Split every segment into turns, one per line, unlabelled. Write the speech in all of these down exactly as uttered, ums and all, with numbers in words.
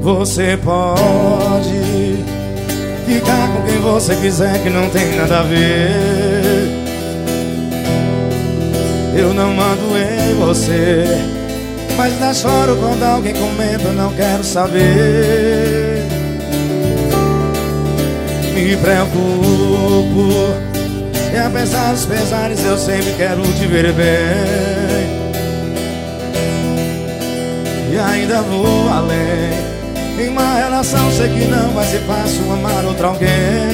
Você pode ficar com quem você quiser, que não tem nada a ver. Eu não mando em você, mas ainda choro quando alguém comenta, não quero saber. Me preocupo, e apesar dos pesares eu sempre quero te ver bem. E ainda vou além, em uma relação sei que não vai ser fácil amar outro alguém.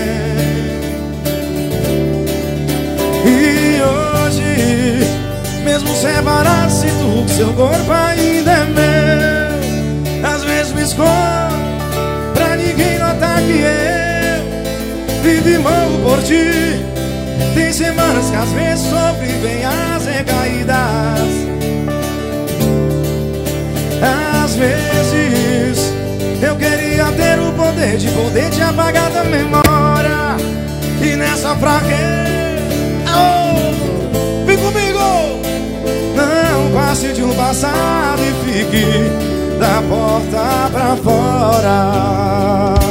E hoje, mesmo separado, sinto que seu corpo ainda é meu. Às vezes me escondo pra ninguém notar que eu vivo e morro por ti. Tem semanas que às vezes sofro e vem as recaídas. Às vezes eu queria ter o poder de poder te apagar da memória. E nessa fraqueza, oh, vem comigo! Não passe de um passado e fique da porta pra fora.